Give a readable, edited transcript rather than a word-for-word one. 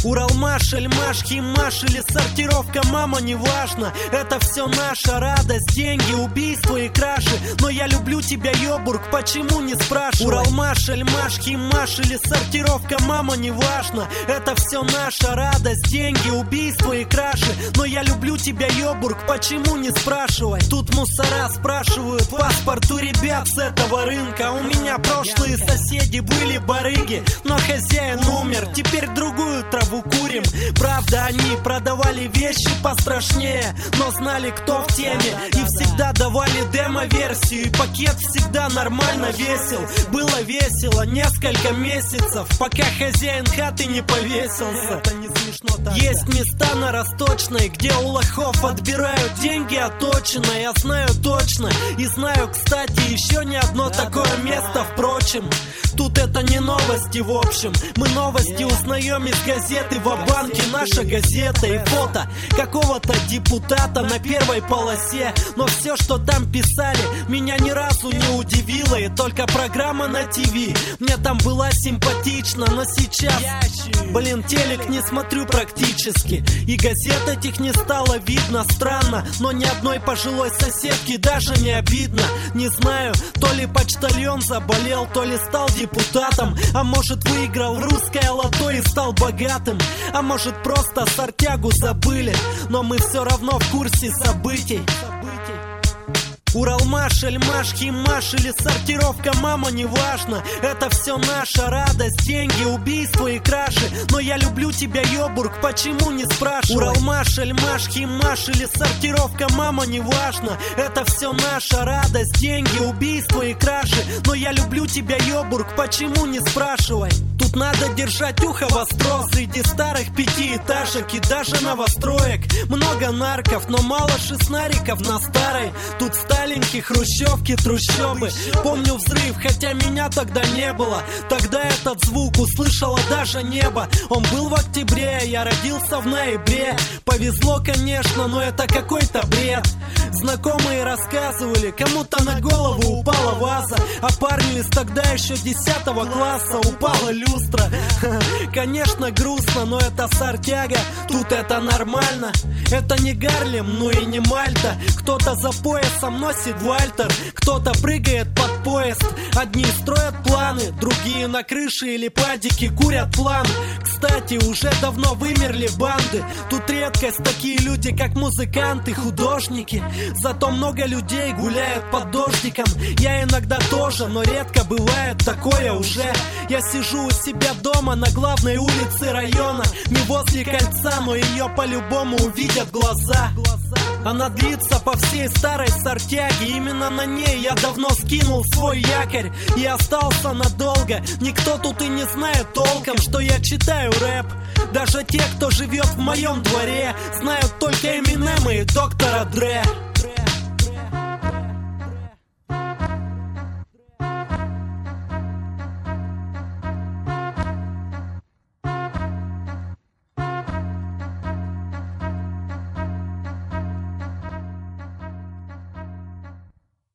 Уралмаш, Эльмаш, Химаш или сортировка, мама, неважно. Это все наша радость, деньги, убийства и краши. Но я люблю тебя, Йобург, почему не спрашивай? Уралмаш, Эльмаш, Химаш или сортировка, мама, неважно. Это все наша радость, деньги, убийства и краши. Но я люблю тебя, Йобург, почему не спрашивай? Тут мусора спрашивают паспорт у ребят с этого рынка. У меня прошлые соседи были барыги, но хозяин умер, теперь другую траву курим. Правда, они продавали вещи пострашнее, но знали, кто в теме, и всегда давали демо-версию. И пакет всегда нормально весил. Было весело несколько месяцев, пока хозяин хаты не повесился. Есть места на Росточной, где у лохов отбирают деньги отточено. Я знаю точно, и знаю, кстати, еще не одно такое место, впрочем. Тут это не новости, в общем. Мы новости узнаем из газеты. Ва-банки наша газета и фото какого-то депутата на первой полосе. Но все, что там писали, меня ни разу не удивило. И только программа на ТВ мне там была симпатична. Но сейчас, блин, телек не смотрю практически, и газет этих не стало видно. Странно, но ни одной пожилой соседки даже не обидно. Не знаю, то ли почтальон заболел, то ли стал депутатом, а может выиграл русское лото и стал богатым, а может просто сортягу забыли, но мы все равно в курсе событий. Уралмаш, Эльмаш, Химаш или сортировка, мама, неважно. Это все наша радость, деньги, убийства и краши. Но я люблю тебя, Йобург, почему не спрашивай? Уралмаш, Эльмаш, Химаш или сортировка, мама, неважно. Это все наша радость, деньги, убийства и краши. Но я люблю тебя, Йобург, почему не спрашивай? Тут надо держать ухо востро среди старых пятиэтажек и даже новостроек. Много нарков, но мало шестнариков на старой. Тут сталинки, хрущевки, трущобы. Помню взрыв, хотя меня тогда не было. Тогда этот звук услышало даже небо. Он был в октябре, я родился в ноябре. Повезло, конечно, но это какой-то бред. Знакомые рассказывали, кому-то на голову упала ваза, а парню из тогда еще 10 класса упала люстра. Конечно, грустно, но это сортяга, тут это нормально. Это не Гарлем, ну и не Мальта. Кто-то за поясом носит вальтер, кто-то прыгает под поезд. Одни строят планы, другие на крыше или падике курят план. Кстати, уже давно вымерли банды. Тут редкость такие люди, как музыканты, художники. Зато много людей гуляют под дождиком. Я иногда тоже, но редко бывает такое уже. Я сижу у себя дома на главной улице района. Не возле кольца, но ее по-любому увидят глаза. Она длится по всей старой сортяге. Именно на ней я давно скинул свой якорь и остался надолго. Никто тут и не знает толком, что я читаю рэп. Даже те, кто живет в моем дворе, знают только Эминема и доктора Дре.